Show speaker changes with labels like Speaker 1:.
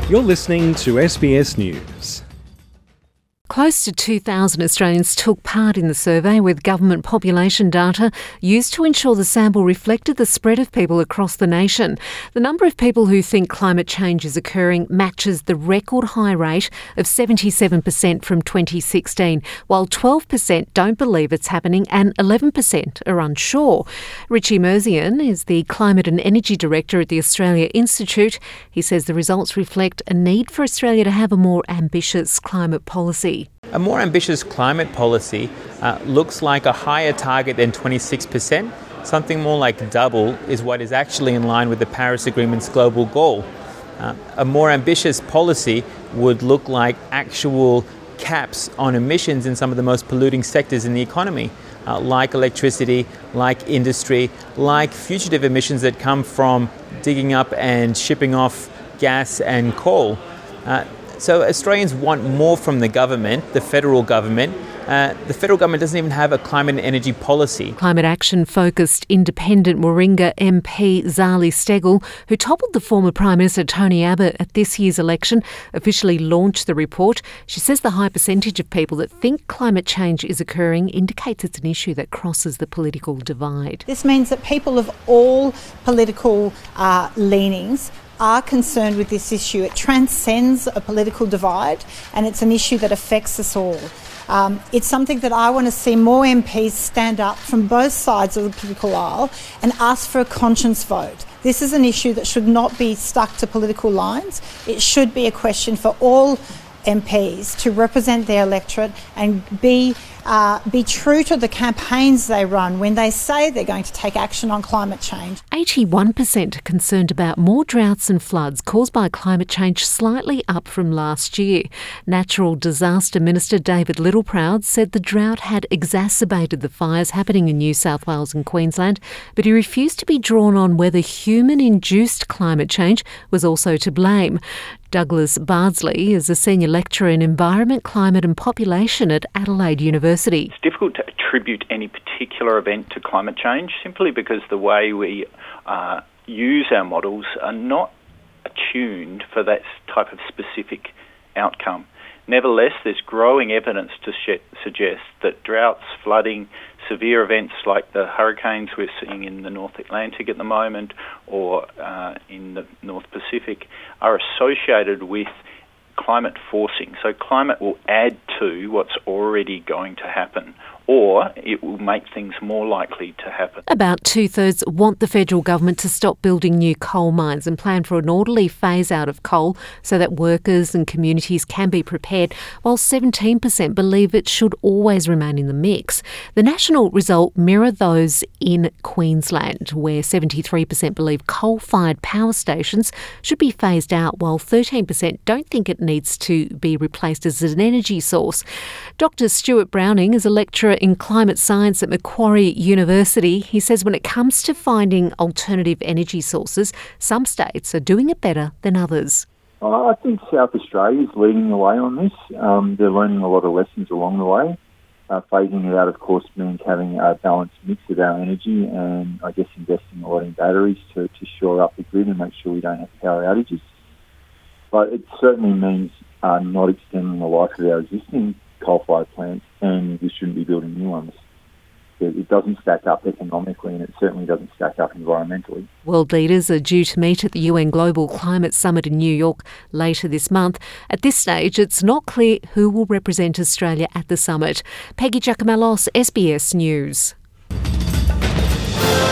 Speaker 1: You're listening to SBS News.
Speaker 2: Close to 2,000 Australians took part in the survey with government population data used to ensure the sample reflected the spread of people across the nation. The number of people who think climate change is occurring matches the record high rate of 77% from 2016, while 12% don't believe it's happening and 11% are unsure. Richie Merzian is the Climate and Energy Director at the Australia Institute. He says the results reflect a need for Australia to have a more ambitious climate policy.
Speaker 3: A more ambitious climate policy looks like a higher target than 26%. Something more like double is what is actually in line with the Paris Agreement's global goal. A more ambitious policy would look like actual caps on emissions in some of the most polluting sectors in the economy, like electricity, like industry, like fugitive emissions that come from digging up and shipping off gas and coal. So Australians want more from the government, the federal government. The federal government doesn't even have a climate and energy policy.
Speaker 2: Climate action-focused independent Warringah MP Zali Steggall, who toppled the former Prime Minister Tony Abbott at this year's election, officially launched the report. She says the high percentage of people that think climate change is occurring indicates it's an issue that crosses the political divide.
Speaker 4: This means that people of all political leanings are concerned with this issue. It transcends a political divide and it's an issue that affects us all. It's something that I want to see more MPs stand up from both sides of the political aisle and ask for a conscience vote. This is an issue that should not be stuck to political lines. It should be a question for all MPs to represent their electorate and be true to the campaigns they run when they say they're going to take action on climate change.
Speaker 2: 81% are concerned about more droughts and floods caused by climate change, slightly up from last year. Natural Disaster Minister David Littleproud said the drought had exacerbated the fires happening in New South Wales and Queensland, but he refused to be drawn on whether human-induced climate change was also to blame. Douglas Bardsley is a senior lecturer in environment, climate and population at Adelaide University.
Speaker 5: It's difficult to attribute any particular event to climate change simply because the way we use our models are not attuned for that type of specific outcome. Nevertheless, there's growing evidence to suggest that droughts, flooding, severe events like the hurricanes we're seeing in the North Atlantic at the moment or in the North Pacific are associated with climate forcing. So climate will add to what's already going to happen, or it will make things more likely to happen.
Speaker 2: About 2/3 want the federal government to stop building new coal mines and plan for an orderly phase out of coal so that workers and communities can be prepared, while 17% believe it should always remain in the mix. The national result mirror those in Queensland, where 73% believe coal-fired power stations should be phased out, while 13% don't think it needs to be replaced as an energy source. Dr. Stuart Browning is a lecturer in climate science at Macquarie University. He says when it comes to finding alternative energy sources, some states are doing it better than others.
Speaker 6: I think South Australia is leading the way on this. They're learning a lot of lessons along the way. Phasing it out, of course, means having a balanced mix of our energy and, I guess, investing a lot in batteries to shore up the grid and make sure we don't have power outages. But it certainly means not extending the life of our existing coal-fired plants, and we shouldn't be building new ones. It doesn't stack up economically, and it certainly doesn't stack up environmentally.
Speaker 2: World leaders are due to meet at the UN Global Climate Summit in New York later this month. At this stage, it's not clear who will represent Australia at the summit. Peggy Giacomellos, SBS News.